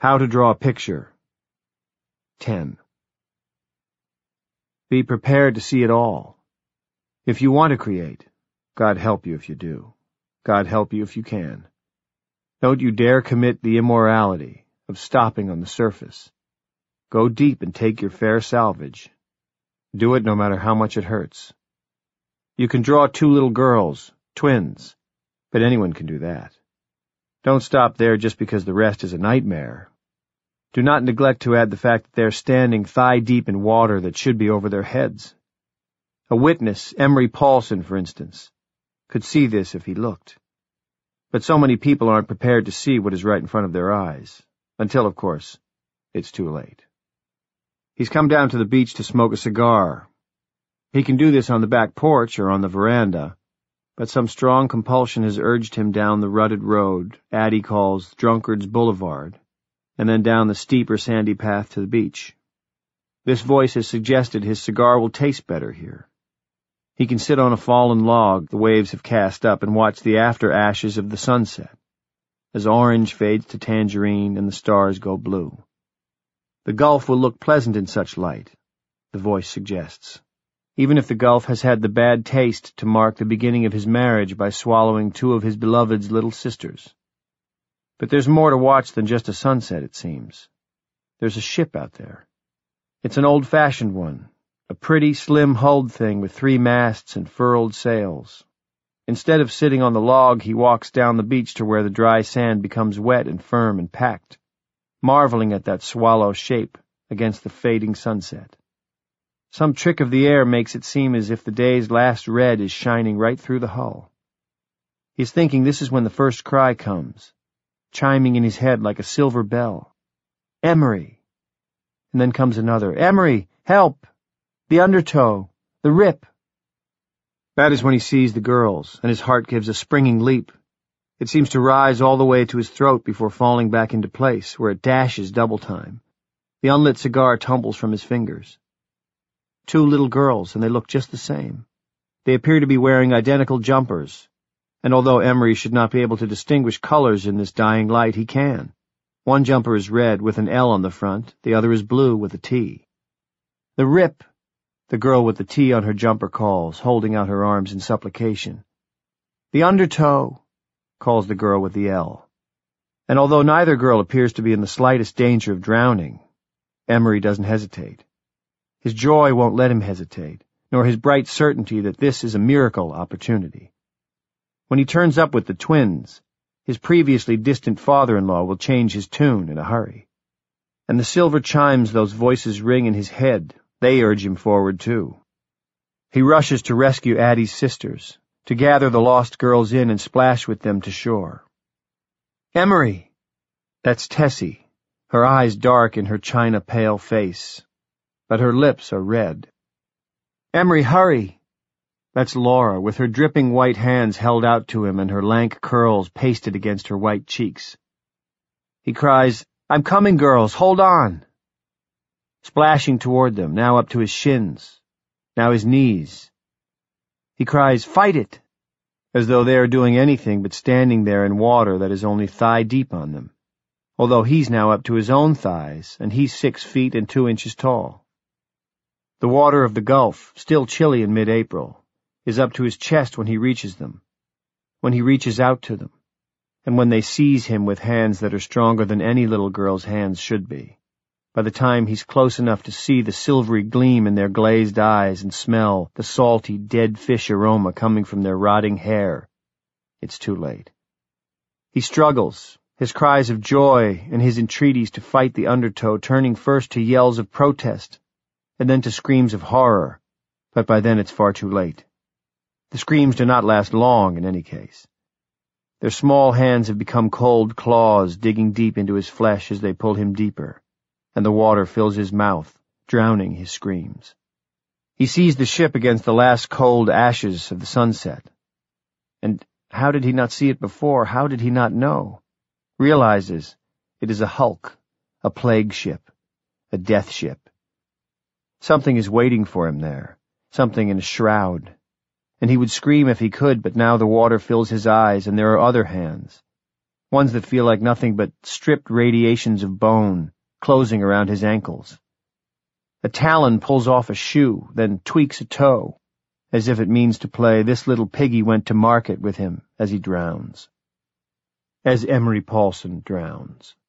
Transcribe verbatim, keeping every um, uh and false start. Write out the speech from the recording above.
How to draw a picture. ten. Be prepared to see it all. If you want to create, God help you if you do. God help you if you can. Don't you dare commit the immorality of stopping on the surface. Go deep and take your fair salvage. Do it no matter how much it hurts. You can draw two little girls, twins, but anyone can do that. Don't stop there just because the rest is a nightmare. Do not neglect to add the fact that they are standing thigh-deep in water that should be over their heads. A witness, Emery Paulson, for instance, could see this if he looked. But so many people aren't prepared to see what is right in front of their eyes, until, of course, it's too late. He's come down to the beach to smoke a cigar. He can do this on the back porch or on the veranda, but some strong compulsion has urged him down the rutted road Addie calls Drunkard's Boulevard, and then down the steeper sandy path to the beach. This voice has suggested his cigar will taste better here. He can sit on a fallen log the waves have cast up and watch the after-ashes of the sunset, as orange fades to tangerine and the stars go blue. The Gulf will look pleasant in such light, the voice suggests, even if the Gulf has had the bad taste to mark the beginning of his marriage by swallowing two of his beloved's little sisters. But there's more to watch than just a sunset, it seems. There's a ship out there. It's an old-fashioned one, a pretty, slim-hulled thing with three masts and furled sails. Instead of sitting on the log, he walks down the beach to where the dry sand becomes wet and firm and packed, marveling at that swallow shape against the fading sunset. Some trick of the air makes it seem as if the day's last red is shining right through the hull. He's thinking this is when the first cry comes, chiming in his head like a silver bell. Emery! And then comes another. Emery! Help! The undertow! The rip! That is when he sees the girls, and his heart gives a springing leap. It seems to rise all the way to his throat before falling back into place, where it dashes double time. The unlit cigar tumbles from his fingers. Two little girls, and they look just the same. They appear to be wearing identical jumpers, and although Emery should not be able to distinguish colors in this dying light, he can. One jumper is red with an L on the front, the other is blue with a T. The rip! The girl with the T on her jumper calls, holding out her arms in supplication. The undertow! Calls the girl with the L. And although neither girl appears to be in the slightest danger of drowning, Emery doesn't hesitate. His joy won't let him hesitate, nor his bright certainty that this is a miracle opportunity. When he turns up with the twins, his previously distant father-in-law will change his tune in a hurry. And the silver chimes those voices ring in his head, they urge him forward too. He rushes to rescue Addie's sisters, to gather the lost girls in and splash with them to shore. Emery! That's Tessie, her eyes dark in her china-pale face, but her lips are red. Emery, hurry! That's Laura, with her dripping white hands held out to him and her lank curls pasted against her white cheeks. He cries, I'm coming, girls, hold on! Splashing toward them, now up to his shins, now his knees. He cries, fight it! As though they are doing anything but standing there in water that is only thigh-deep on them, although he's now up to his own thighs, and he's six feet and two inches tall. The water of the Gulf, still chilly in mid-April, is up to his chest when he reaches them, when he reaches out to them, and when they seize him with hands that are stronger than any little girl's hands should be. By the time he's close enough to see the silvery gleam in their glazed eyes and smell the salty, dead fish aroma coming from their rotting hair, it's too late. He struggles, his cries of joy and his entreaties to fight the undertow turning first to yells of protest, and then to screams of horror, but by then it's far too late. The screams do not last long in any case. Their small hands have become cold claws digging deep into his flesh as they pull him deeper, and the water fills his mouth, drowning his screams. He sees the ship against the last cold ashes of the sunset. And how did he not see it before? How did he not know? Realizes it is a hulk, a plague ship, a death ship. Something is waiting for him there, something in a shroud. And he would scream if he could, but now the water fills his eyes, and there are other hands. ones that feel like nothing but stripped radiations of bone closing around his ankles. A talon pulls off a shoe, then tweaks a toe, as if it means to play "This Little Piggy Went to Market" with him as he drowns. As Emery Paulson drowns.